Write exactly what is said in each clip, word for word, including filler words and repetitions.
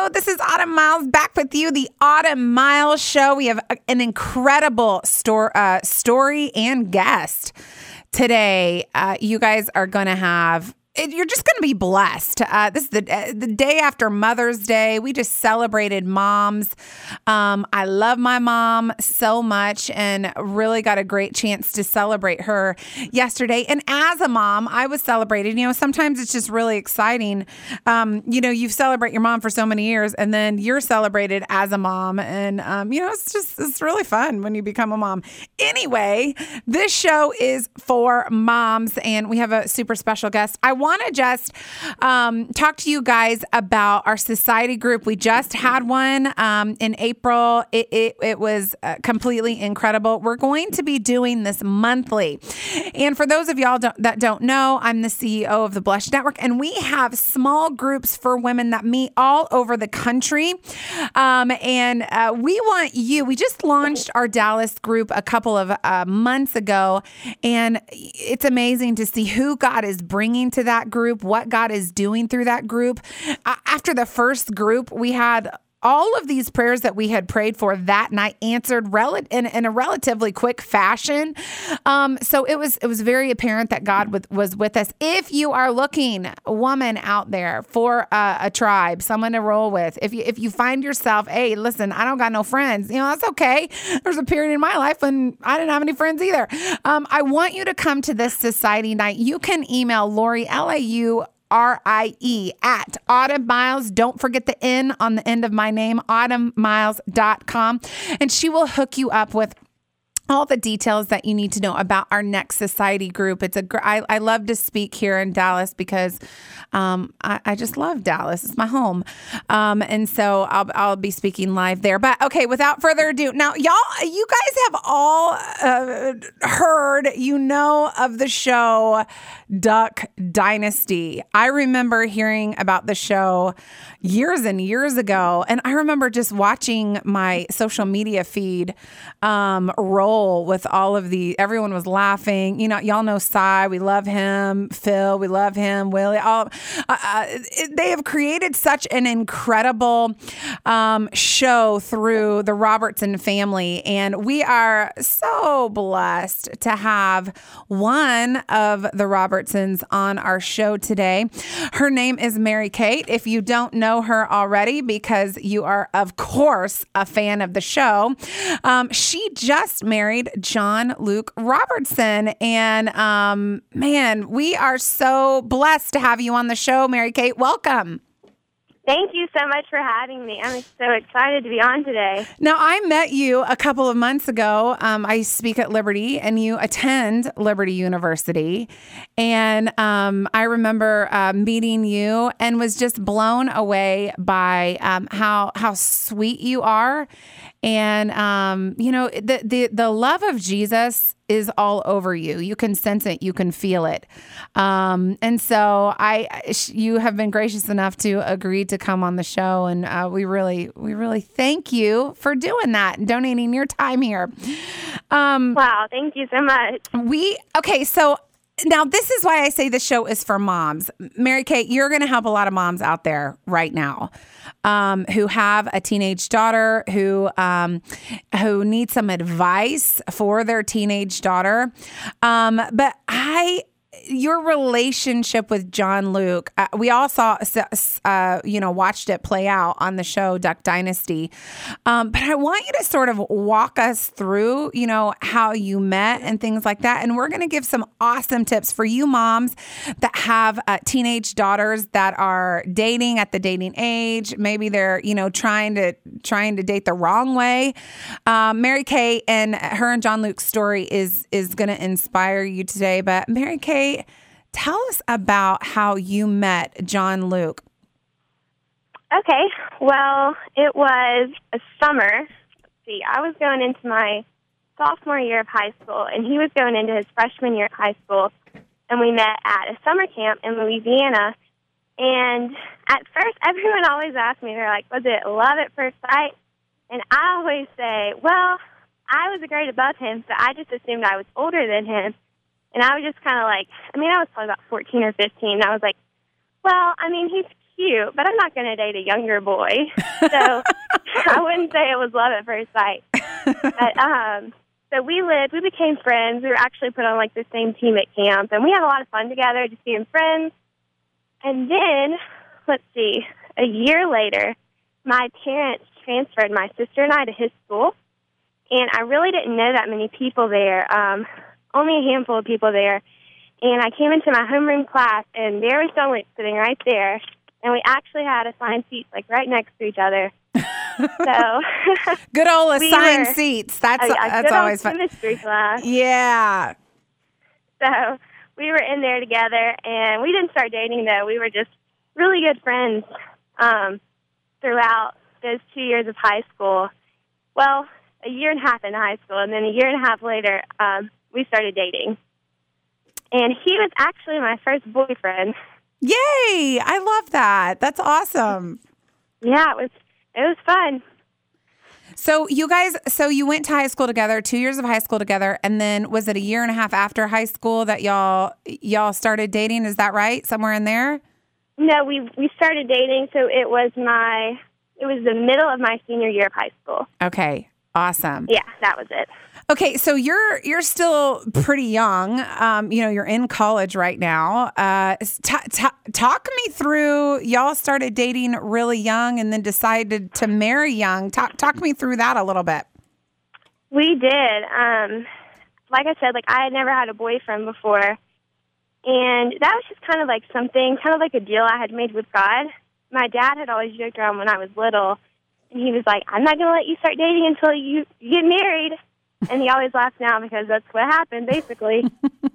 Hello, this is Autumn Miles back with you, the Autumn Miles Show. We have an incredible store, uh, story and guest today. Uh, you guys are going to have... You're just going to be blessed. Uh, this is the uh, the day after Mother's Day. We just celebrated moms. Um, I love my mom so much and really got a great chance to celebrate her yesterday. And as a mom, I was celebrated. You know, sometimes it's just really exciting. Um, you know, you celebrate your mom for so many years and then you're celebrated as a mom. And, um, you know, it's just, it's really fun when you become a mom. Anyway, this show is for moms and we have a super special guest. I want to just um, talk to you guys about our society group. We just had one um, in April. It, it, it was uh, completely incredible. We're going to be doing this monthly. And for those of y'all don't, that don't know, I'm the C E O of the Blush Network, and we have small groups for women that meet all over the country. Um, and uh, we want you, we just launched our Dallas group a couple of uh, months ago, and it's amazing to see who God is bringing to that group, what God is doing through that group. Uh, after the first group, we had all of these prayers that we had prayed for that night answered rel- in, in a relatively quick fashion. Um, so it was it was very apparent that God with, was with us. If you are looking, a woman out there, for a, a tribe, someone to roll with, if you if you find yourself, hey, listen, I don't got no friends, you know, that's okay. There's a period in my life when I didn't have any friends either. Um, I want you to come to this society night. You can email Lori, L A U R I E at Autumn Miles. Don't forget the N on the end of my name, autumn miles dot com. And she will hook you up with all the details that you need to know about our next society group. It's a gr- I, I love to speak here in Dallas because um, I, I just love Dallas. It's my home. Um, and so I'll, I'll be speaking live there. But okay, without further ado, now y'all, you guys have all uh, heard, you know, of the show Duck Dynasty. I remember hearing about the show years and years ago. And I remember just watching my social media feed um, roll with all of the, everyone was laughing. You know, y'all know Cy, we love him. Phil, we love him. Willie, all, uh, uh, it, they have created such an incredible um, show through the Robertson family. And we are so blessed to have one of the Robertsons on our show today. Her name is Mary Kate. If you don't know her already, because you are, of course, a fan of the show, um, she just married John Luke Robertson. And um, man, we are so blessed to have you on the show, Mary Kate. Welcome. Thank you so much for having me. I'm so excited to be on today. Now, I met you a couple of months ago. Um, I speak at Liberty, and you attend Liberty University. And um, I remember uh, meeting you and was just blown away by um, how how sweet you are. And, um, you know, the, the, the love of Jesus is all over you. You can sense it. You can feel it. Um, and so I, you have been gracious enough to agree to come on the show. And uh, we really, we really thank you for doing that and donating your time here. Um, wow. Thank you so much. We, okay. So now this is why I say the show is for moms. Mary Kate, you're going to help a lot of moms out there right now. Um, who have a teenage daughter, who um, who need some advice for their teenage daughter. Um, but I, your relationship with John Luke, uh, we all saw, uh, you know, watched it play out on the show Duck Dynasty. Um, but I want you to sort of walk us through, you know, how you met and things like that. And we're going to give some awesome tips for you moms that have uh, teenage daughters that are dating at the dating age. Maybe they're, you know, trying to trying to date the wrong way. Um, Mary Kate and her and John Luke's story is is going to inspire you today. But Mary Kate, tell us about how you met John Luke. Okay. Well, it was a summer. Let's see, I was going into my sophomore year of high school, and he was going into his freshman year of high school, and we met at a summer camp in Louisiana. And at first, everyone always asked me, they're like, was it love at first sight? And I always say, well, I was a grade above him, so I just assumed I was older than him. And I was just kind of like, I mean, I was probably about fourteen or fifteen. And I was like, well, I mean, he's cute, but I'm not going to date a younger boy. So I wouldn't say it was love at first sight. But, um, so we lived, we became friends. We were actually put on like the same team at camp, and we had a lot of fun together, just being friends. And then, let's see, a year later, my parents transferred my sister and I to his school, and I really didn't know that many people there, um, only a handful of people there. And I came into my homeroom class, and there was someone sitting right there, and we actually had assigned seats like right next to each other. So good old assigned we were, seats. That's a, a that's good always old fun. chemistry class. Yeah. So we were in there together, and we didn't start dating though. We were just really good friends um, throughout those two years of high school. Well, a year and a half in high school, and then a year and a half later, um, we started dating. And he was actually my first boyfriend. Yay! I love that. That's awesome. Yeah, it was. It was fun. So you guys, so you went to high school together, two years of high school together, and then was it a year and a half after high school that y'all y'all started dating? Is that right? Somewhere in there? No, we we started dating. So it was my it was the middle of my senior year of high school. Okay, awesome. Yeah, that was it. Okay, so you're you're still pretty young. Um, you know, you're in college right now. Uh, t- t- talk me through. Y'all started dating really young, and then decided to marry young. Talk talk me through that a little bit. We did. Um, like I said, like I had never had a boyfriend before, and that was just kind of like something, kind of like a deal I had made with God. My dad had always joked around when I was little, and he was like, "I'm not going to let you start dating until you, you get married." And he always laughs now because that's what happened, basically.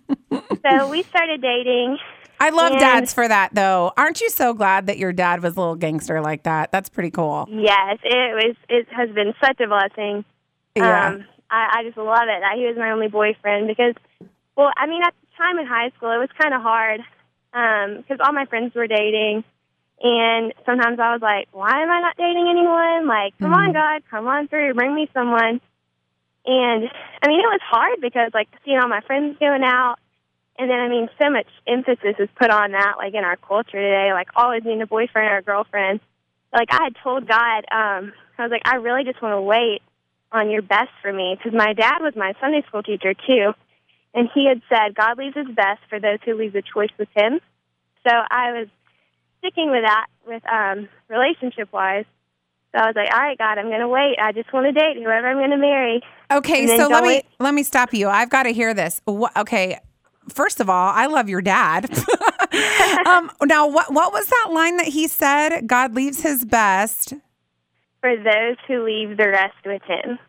So we started dating. I love and dads for that, though. Aren't you so glad that your dad was a little gangster like that? That's pretty cool. Yes, it was. It has been such a blessing. Yeah. Um, I, I just love it that he was my only boyfriend because, well, I mean, at the time in high school, it was kind of hard because um, all my friends were dating. And sometimes I was like, why am I not dating anyone? Like, come Mm-hmm. on, God, come on through, bring me someone. And, I mean, it was hard because, like, seeing all my friends going out, and then, I mean, so much emphasis is put on that, like, in our culture today, like, always needing a boyfriend or a girlfriend. Like, I had told God, um, I was like, I really just want to wait on your best for me, because my dad was my Sunday school teacher, too, and he had said, God leaves his best for those who leave the choice with him. So I was sticking with that, with um, relationship-wise. So I was like, all right, God, I'm going to wait. I just want to date whoever I'm going to marry. Okay, so let me let me stop you. I've got to hear this. What, okay, first of all, I love your dad. um, now, what what was that line that he said? God leaves his best for those who leave the rest with him.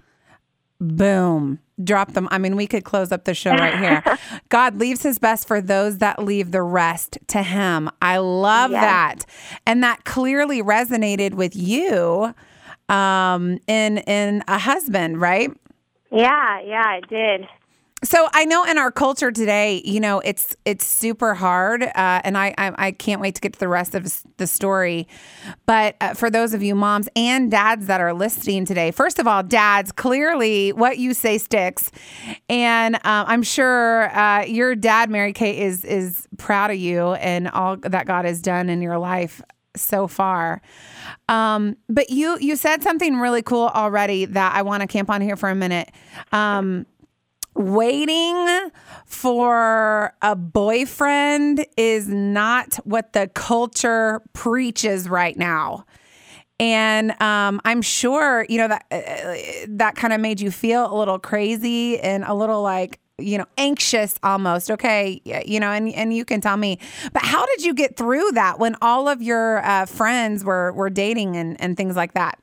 Boom. Drop them. I mean, we could close up the show right here. God leaves his best for those that leave the rest to him. I love Yes. that. And that clearly resonated with you um, in in a husband, right? Yeah, yeah, it did. So I know in our culture today, you know, it's it's super hard, uh, and I, I I can't wait to get to the rest of the story. But uh, for those of you moms and dads that are listening today, first of all, dads, clearly what you say sticks, and um, I'm sure uh, your dad, Mary Kate, is is proud of you and all that God has done in your life so far. Um, but you you said something really cool already that I want to camp on here for a minute. Um, Waiting for a boyfriend is not what the culture preaches right now. And um, I'm sure, you know, that uh, that kind of made you feel a little crazy and a little like, you know, anxious almost. Okay. You know, and, and you can tell me, but how did you get through that when all of your uh, friends were, were dating and, and things like that?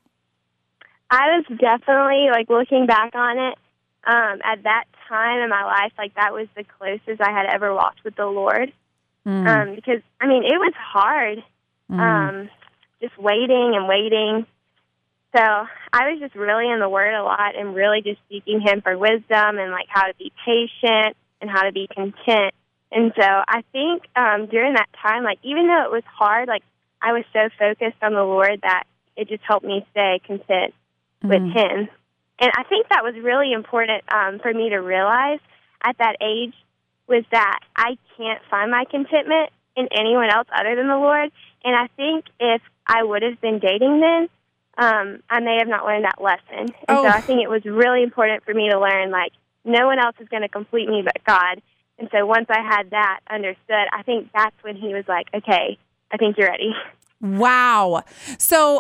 I was definitely, like, looking back on it, um, at that time in my life, like, that was the closest I had ever walked with the Lord. Mm. Um, because, I mean, it was hard, Mm. um, just waiting and waiting. So I was just really in the Word a lot and really just seeking Him for wisdom and, like, how to be patient and how to be content. And so I think um, during that time, like, even though it was hard, like, I was so focused on the Lord that it just helped me stay content with Mm. Him. And I think that was really important um, for me to realize at that age was that I can't find my contentment in anyone else other than the Lord. And I think if I would have been dating then, um, I may have not learned that lesson. And Oh. so I think it was really important for me to learn, like, no one else is going to complete me but God. And so once I had that understood, I think that's when he was like, okay, I think you're ready. Wow. So,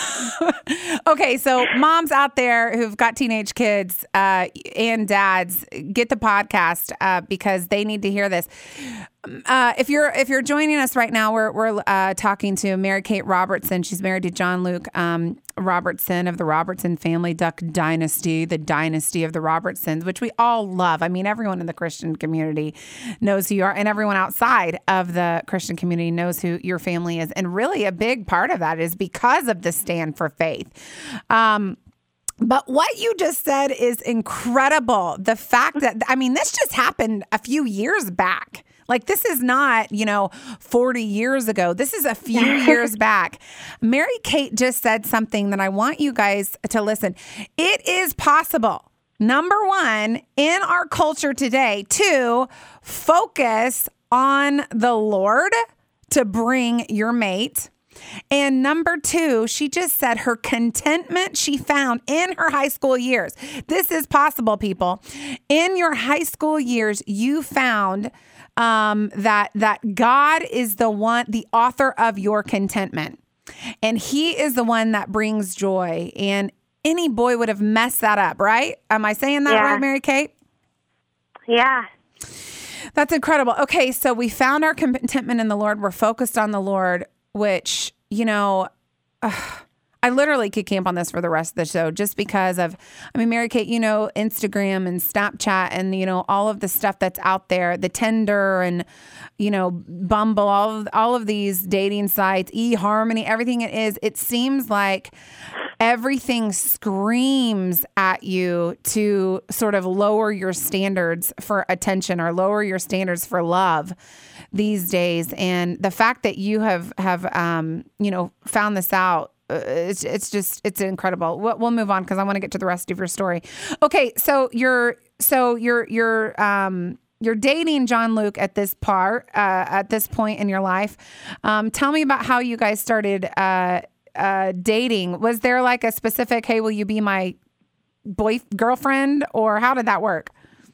okay, so moms out there who've got teenage kids uh, and dads, get the podcast uh, because they need to hear this. Uh, if you're if you're joining us right now, we're we're uh, talking to Mary Kate Robertson. She's married to John Luke um, Robertson of the Robertson family Duck Dynasty, the dynasty of the Robertsons, which we all love. I mean, everyone in the Christian community knows who you are, and everyone outside of the Christian community knows who your family is. And really, a big part of that is because of the stand for faith. Um, But what you just said is incredible. The fact that, I mean, this just happened a few years back. Like, this is not, you know, forty years ago. This is a few years back. Mary Kate just said something that I want you guys to listen. It is possible, number one, in our culture today, to focus on the Lord to bring your mate. And number two, she just said her contentment she found in her high school years. This is possible, people. In your high school years, you found um, that that God is the one, the author of your contentment. And he is the one that brings joy. And any boy would have messed that up, right? Am I saying that Yeah. right, Mary Kate? Yeah. That's incredible. Okay, so we found our contentment in the Lord. We're focused on the Lord, which, you know, uh, I literally could camp on this for the rest of the show just because of, I mean, Mary Kate, you know, Instagram and Snapchat and, you know, all of the stuff that's out there, the Tinder and, you know, Bumble, all of, all of these dating sites, eHarmony, everything it is, it seems like everything screams at you to sort of lower your standards for attention or lower your standards for love these days. And the fact that you have, have, um, you know, found this out, uh, it's, it's just, it's incredible. We'll, we'll move on because I want to get to the rest of your story. Okay. So you're, so you're, you're, um, you're dating John Luke at this part, uh, at this point in your life. Um, tell me about how you guys started, uh, uh, dating. Was there like a specific, hey, will you be my boy girlfriend, or how did that work?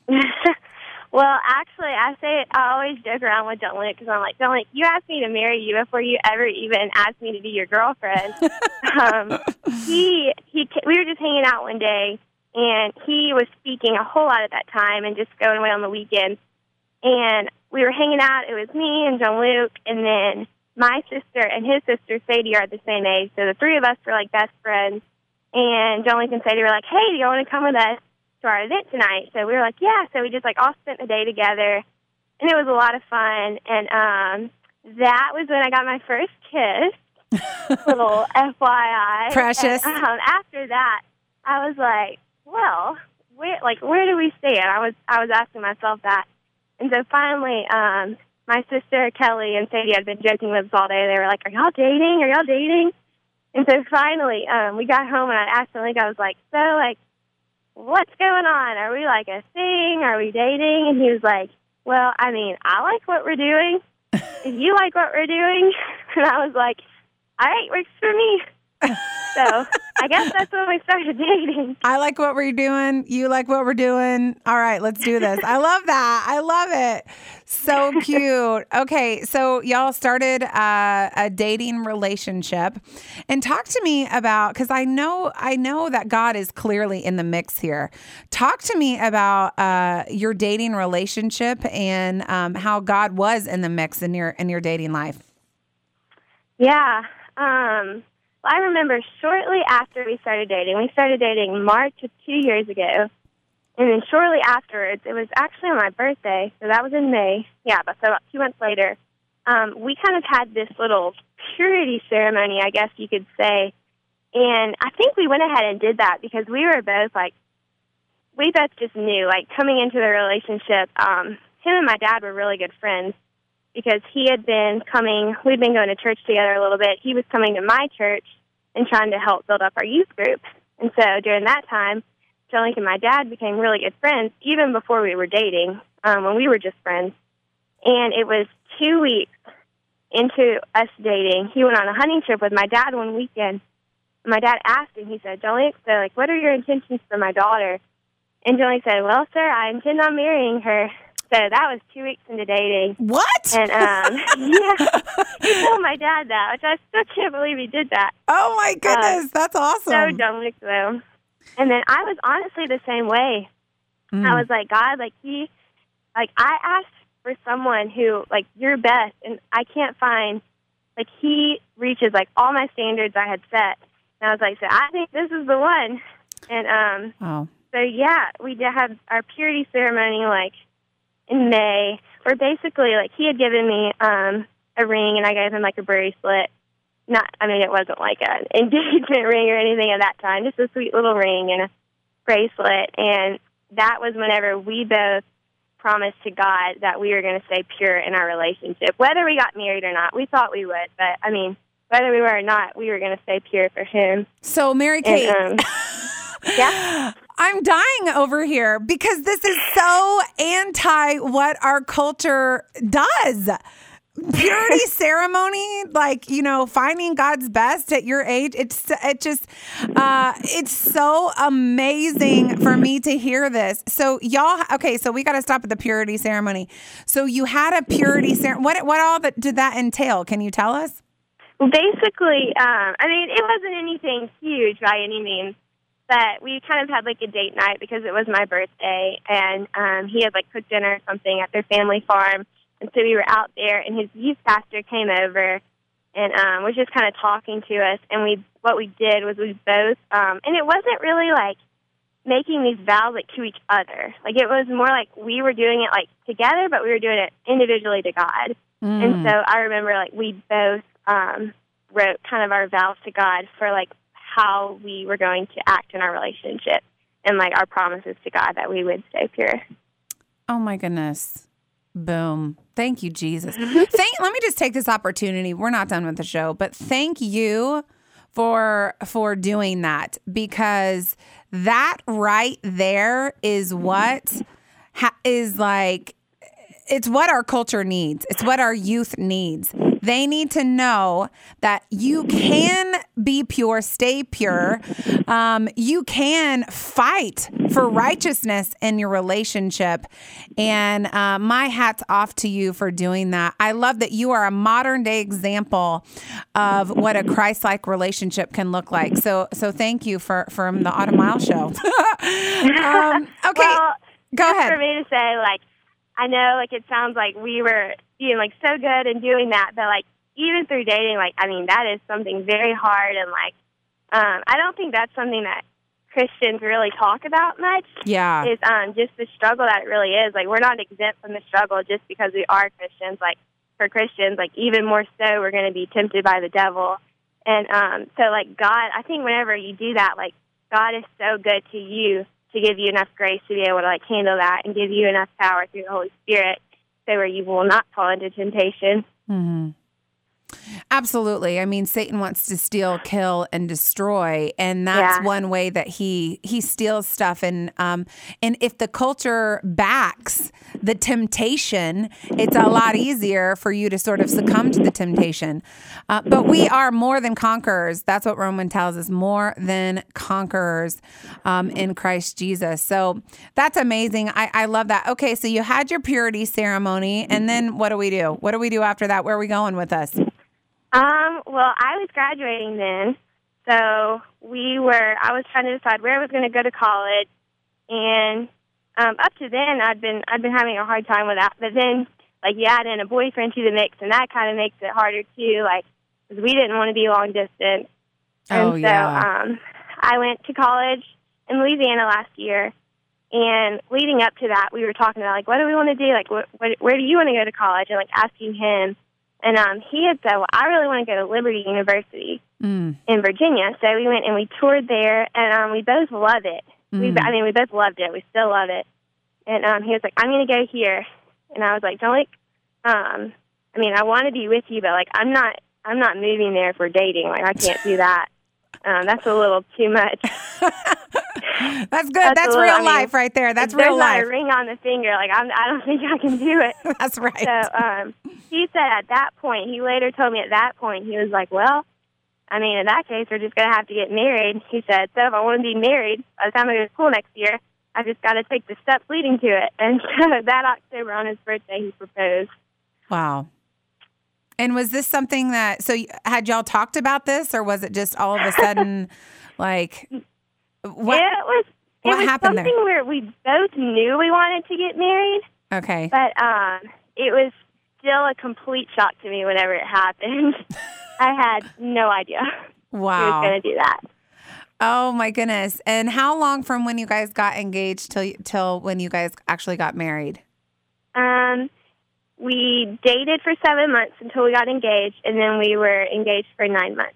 Well, actually, I say I always joke around with John Luke because I'm like, John Luke, you asked me to marry you before you ever even asked me to be your girlfriend. um, he he, we were just hanging out one day, and he was speaking a whole lot at that time and just going away on the weekends. And we were hanging out. It was me and John Luke, and then my sister and his sister Sadie are the same age, so the three of us were like best friends. And John Luke and Sadie were like, "Hey, do you want to come with us to our event tonight?" So we were like, yeah. So we just like all spent the day together, and it was a lot of fun. And um, that was when I got my first kiss. Little F Y I. Precious. And, um, after that, I was like, well, where like where do we stand? I was I was asking myself that, and so finally, um, my sister Kelly and Sadie had been joking with us all day. They were like, "Are y'all dating? Are y'all dating?" And so finally, um, we got home, and I asked him, like, I was like, "So, like, what's going on? Are we like a thing? Are we dating?" And he was like, "Well, I mean, I like what we're doing. If you like what we're doing," and I was like, "All right, works for me." So I guess that's when we started dating. I like what we're doing. You like what we're doing. All right, let's do this. I love that. I love it. So cute. Okay, so y'all started uh, a dating relationship, and talk to me about, because I know I know that God is clearly in the mix here. Talk to me about uh, your dating relationship and um, how God was in the mix in your in your dating life. Yeah. Um, well, I remember shortly after we started dating, we started dating March of two years ago. And then shortly afterwards, it was actually on my birthday, so that was in May. Yeah, but so about two months later, um, we kind of had this little purity ceremony, I guess you could say. And I think we went ahead and did that because we were both, like, we both just knew, like, coming into the relationship, um, him and my dad were really good friends because he had been coming, we'd been going to church together a little bit. He was coming to my church and trying to help build up our youth group. And so during that time, John Luke and my dad became really good friends, even before we were dating, um, when we were just friends. And it was two weeks into us dating, he went on a hunting trip with my dad one weekend. My dad asked him, he said, Jolene, so, like, what are your intentions for my daughter? And Jolene said, well, sir, I intend on marrying her. So that was two weeks into dating. What? And, um, yeah, he told my dad that, which I still can't believe he did that. Oh, my goodness. Uh, That's awesome. So Dominic, though. And then I was honestly the same way. Mm. I was like, God, like, he, like, I asked for someone who, like, you're best, and I can't find, like, he reaches, like, all my standards I had set. And I was like, so I think this is the one. And, um, oh. so, yeah, we did have our purity ceremony, like, in May, where basically, like, he had given me um, a ring, and I gave him, like, a bracelet. Not, I mean, it wasn't like an engagement ring or anything at that time, just a sweet little ring and a bracelet. And that was whenever we both promised to God that we were going to stay pure in our relationship. Whether we got married or not, we thought we would, but, I mean, whether we were or not, we were going to stay pure for him. So, Mary Kate. And, um, yeah. I'm dying over here because this is so anti what our culture does. Purity ceremony, like, you know, finding God's best at your age. It's it just uh, it's so amazing for me to hear this. So y'all, okay, so we got to stop at the purity ceremony. So you had a purity ceremony. What what all that did that entail? Can you tell us? Well, basically, um, I mean, it wasn't anything huge by any means. But we kind of had, like, a date night because it was my birthday, and um, he had, like, cooked dinner or something at their family farm, and so we were out there, and his youth pastor came over and um, was just kind of talking to us, and we what we did was we both, um, and it wasn't really, like, making these vows, like, to each other. Like, it was more like we were doing it, like, together, but we were doing it individually to God. Mm. And so I remember, like, we both um, wrote kind of our vows to God for, like, how we were going to act in our relationship and, like, our promises to God that we would stay pure. Oh, my goodness. Boom. Thank you, Jesus. Thank, let me just take this opportunity. We're not done with the show, but thank you for for doing that, because that right there is what ha- is like, it's what our culture needs. It's what our youth needs. They need to know that you can be pure, stay pure. Um, you can fight for righteousness in your relationship. And uh, my hat's off to you for doing that. I love that you are a modern day example of what a Christ-like relationship can look like. So, so thank you for from the Autumn Miles Show. um, okay, well, go ahead. For me to say, like, I know, like, it sounds like we were being, like, so good in doing that, but, like, even through dating, like, I mean, that is something very hard, and, like, um, I don't think that's something that Christians really talk about much. Yeah. Is um, just the struggle that it really is. Like, we're not exempt from the struggle just because we are Christians. Like, for Christians, like, even more so, we're going to be tempted by the devil. And um, so, like, God, I think whenever you do that, like, God is so good to you to give you enough grace to be able to, like, handle that and give you enough power through the Holy Spirit so where you will not fall into temptation. Mm-hmm. Absolutely. I mean, Satan wants to steal, kill, and destroy, and that's yeah. one way that he he steals stuff. And um, and if the culture backs the temptation, it's a lot easier for you to sort of succumb to the temptation. Uh, but we are more than conquerors. That's what Romans tells us: more than conquerors um, in Christ Jesus. So that's amazing. I, I love that. Okay, so you had your purity ceremony, and then what do we do? What do we do after that? Where are we going with us? Um, well, I was graduating then, so we were, I was trying to decide where I was going to go to college, and um, up to then, I'd been, I'd been having a hard time with that, but then, like, you add in a boyfriend to the mix, and that kind of makes it harder, too, like, because we didn't want to be long distance, and oh, so yeah. um, I went to college in Louisiana last year, and leading up to that, we were talking about, like, what do we want to do, like, what, what, where do you want to go to college, and, like, asking him. And um, he had said, well, I really want to go to Liberty University mm. in Virginia. So we went and we toured there, and um, we both love it. Mm. We, I mean, we both loved it. We still love it. And um, he was like, I'm going to go here. And I was like, don't, like, um, I mean, I want to be with you, but, like, I'm not I'm not moving there for dating. Like, I can't do that. Um, that's a little too much. That's good. That's, That's little, real I mean, life right there. That's there's real not life. a ring on the finger. Like I'm, I don't think I can do it. That's right. So um, he said at that point, he later told me at that point, he was like, well, I mean, in that case, we're just going to have to get married. He said, so if I want to be married by the time I go to school next year, I just got to take the steps leading to it. And so that October on his birthday, he proposed. Wow. And was this something that, so had y'all talked about this, or was it just all of a sudden, like, what, it was, it what was happened something there? where we both knew we wanted to get married, Okay. but um, it was still a complete shock to me whenever it happened. I had no idea Wow. he was going to do that. Oh my goodness. And how long from when you guys got engaged till till when you guys actually got married? Um, we dated for seven months until we got engaged, and then we were engaged for nine months.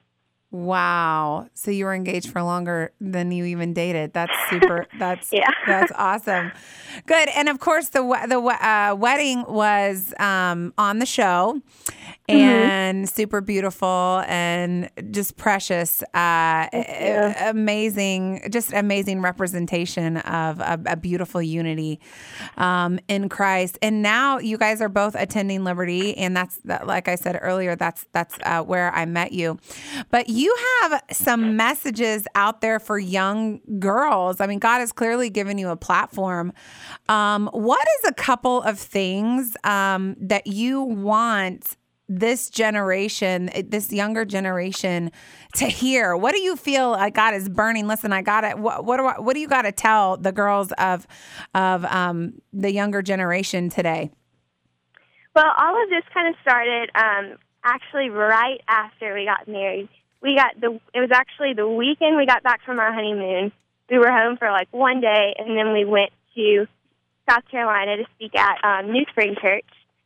Wow. So you were engaged for longer than you even dated. That's super. That's Yeah. That's awesome. Good. And of course, the we- the we- uh, wedding was um, on the show, and mm-hmm. super beautiful and just precious. Uh, a- amazing, just amazing representation of a, a beautiful unity um, in Christ. And now you guys are both attending Liberty, and that's that, like I said earlier. That's that's uh, where I met you. But you have some messages out there for young girls. I mean, God has clearly given you a platform. Um, what is a couple of things um, that you want this generation, this younger generation, to hear? What do you feel like God is burning? Listen, I got it. What, what do I, what do you got to tell the girls of of um, the younger generation today? Well, all of this kind of started um, actually right after we got married. We got the. It was actually the weekend we got back from our honeymoon. We were home for like one day, and then we went to South Carolina to speak at um, New Spring Church,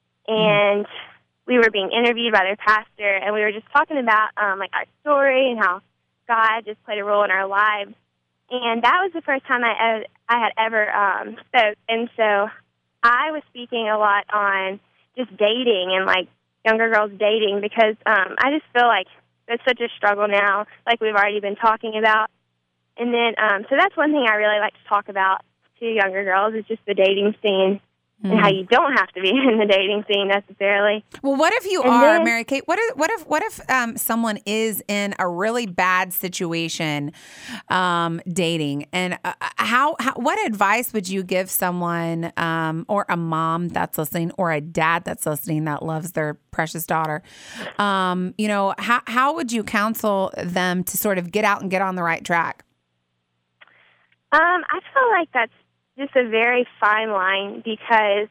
and we were being interviewed by their pastor, and we were just talking about um, like our story and how God just played a role in our lives. And that was the first time I I had ever um, spoke, and so I was speaking a lot on just dating and like younger girls dating, because um, I just feel like it's such a struggle now, like we've already been talking about. And then, um, so that's one thing I really like to talk about to younger girls, is just the dating scene mm. and how you don't have to be in the dating scene necessarily. Well, what if you and are, then, Mary Kate? What if what if what if um, someone is in a really bad situation, um, dating, and uh, how, how what advice would you give someone, um, or a mom that's listening, or a dad that's listening that loves their precious daughter? Um, you know, how how would you counsel them to sort of get out and get on the right track? Um, I feel like that's just a very fine line, because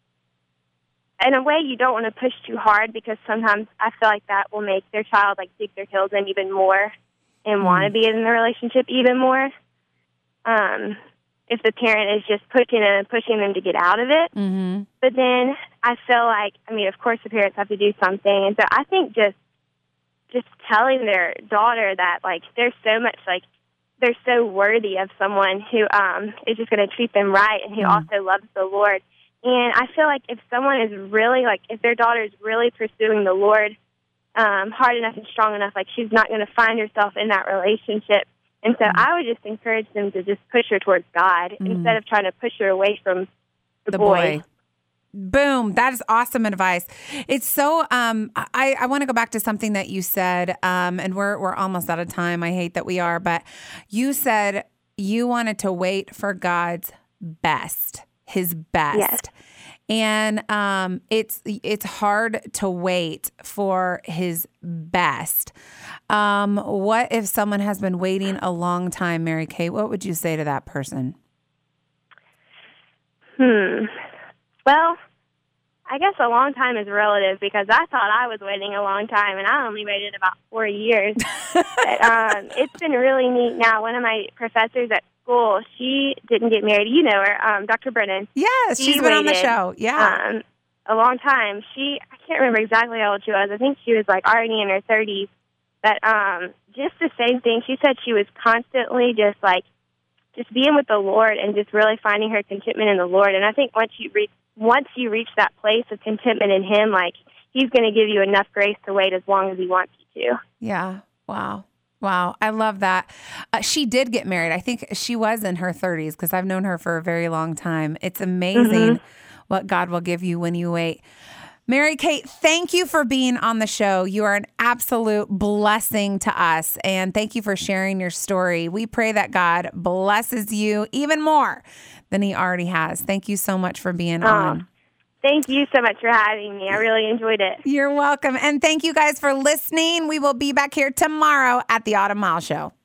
in a way you don't want to push too hard, because sometimes I feel like that will make their child like dig their heels in even more and mm. want to be in the relationship even more. Um, if the parent is just pushing and pushing them to get out of it. Mm-hmm. But then I feel like, I mean, of course the parents have to do something. And so I think just, just telling their daughter that like, there's so much like, they're so worthy of someone who um, is just going to treat them right and who mm. also loves the Lord. And I feel like if someone is really, like, if their daughter is really pursuing the Lord um, hard enough and strong enough, like, she's not going to find herself in that relationship. And so mm. I would just encourage them to just push her towards God mm. instead of trying to push her away from the, the boy. boy. Boom. That is awesome advice. It's so, um, I, I want to go back to something that you said, um, and we're, we're almost out of time. I hate that we are, but you said you wanted to wait for God's best, his best. Yes. And, um, it's, it's hard to wait for his best. Um, what if someone has been waiting a long time, Mary Kate? What would you say to that person? Hmm. Well, I guess a long time is relative, because I thought I was waiting a long time, and I only waited about four years. But um, it's been really neat now. One of my professors at school, she didn't get married. You know her, um, Doctor Brennan. Yes, she she's been waited, on the show. Yeah. Um, a long time. She, I can't remember exactly how old she was. I think she was like already in her thirties. But um, just the same thing. She said she was constantly just like, just being with the Lord and just really finding her contentment in the Lord. And I think once you reach once you reach that place of contentment in him, like, he's going to give you enough grace to wait as long as he wants you to. Yeah. Wow. Wow, I love that. Uh, she did get married. I think she was in her thirties because I've known her for a very long time. It's amazing mm-hmm. what God will give you when you wait. Mary Kate, thank you for being on the show. You are an absolute blessing to us, and thank you for sharing your story. We pray that God blesses you even more than he already has. Thank you so much for being oh. on. Thank you so much for having me. I really enjoyed it. You're welcome. And thank you guys for listening. We will be back here tomorrow at the Autumn Mile Show.